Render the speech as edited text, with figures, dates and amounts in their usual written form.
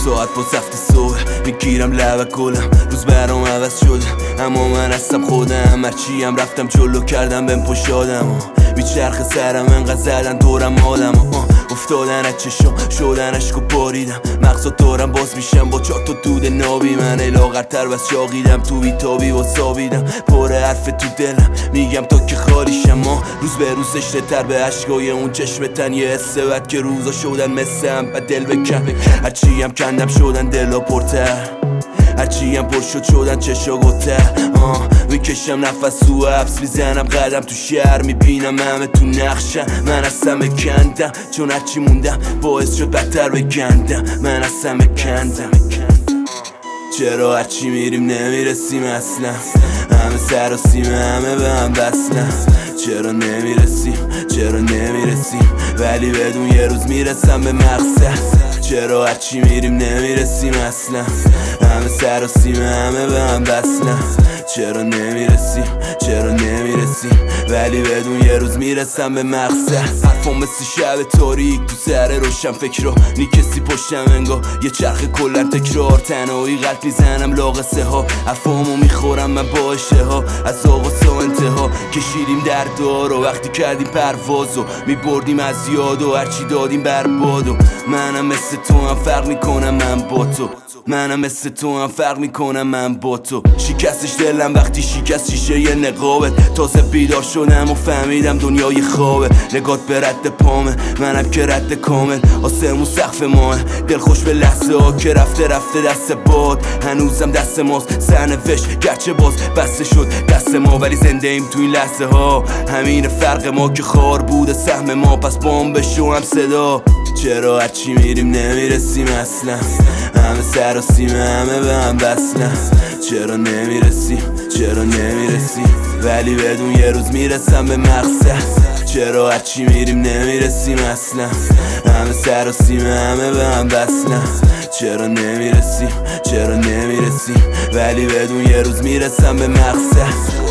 ساعت با هفت صبح میگیرم لب گلم، روز برام عوض شده اما من هستم خودم. هرچی هم رفتم جلو کردم بهم پشادم، میچرخ سرم انقدر زدن دورم حالم، افتادن از چشم شدن عشق و باریدم. مغزا دارم باز میشم با چهار تا دود نابی، من لاغرتر بس چاقیدم تو بیتابی و سابیدم. پر حرف تو دلم میگم تا که خالیشم، روز به روز زشته تر به عشقای اون چشم تن. یه حس بد که روزا شدن مثل هم و دل بکن. هرچی هم کندم شدن دلا پرتر، هرچی هم پر شدن چشا گتر. میکشم نفس تو حبس، میزنم قدم تو شهر، میبینم همه تو نقشم. من هستم کندم چون هرچی موندم باعث شد بدتر بگندم. من هستم کندم. چرا هرچی میریم نمیرسیم اصلا، همه سر و سیمه همه به هم بسلن. چرا نمیرسیم ولی بدون یه روز میرسم به مقصد. چرا هرچی میریم نمیرسیم اصلا، همه سر و سیمه همه به هم بسلن. چرا نمیرسیم ولی بدون یه روز میرسم به مقصد. حرفم مثل شب تاریک تو سر روشن فکرها، نی کسی پشتم انگار یه چرخ کلن تکرار. تنهایی قلب میزنم لاغسه ها، افهامو میخورم من با اشتها. از آغاز تا انتها کشیدیم دردا رو، وقتی کردیم پروازو میبردیم از یاد و هرچی دادیم بربادو. منم مثل تو هم فرق میکنم من با تو، شکستش دلم وقتی شکست شیشه یه نقابت. تازه بیدار شدم و فهمیدم دنیای خوابه، نگات به رد پامه منم که رد کامل. آسمون سقف ماه دلخوش به لحظه ها که رفته دست باد. هنوزم دست ماست سرنوشت گرچه باز بسته شد دست ما، ولی زنده ایم تو این لحظه ها. همین فرق ما که خار بوده سهم ما، پس بام بشو هم صدا. چرا هرچی میریم نمیرسیم اصلا، همه سر و سیمه همه به هم بسلن. چرا نمیرسیم ولی بدون یه روز میرسم به مقصد. چرا هرچی میریم نمیرسیم اصلا، همه سر و سیمه همه به هم بسلن. چرا نمیرسیم ولی بدون یه روز میرسم به مقصد.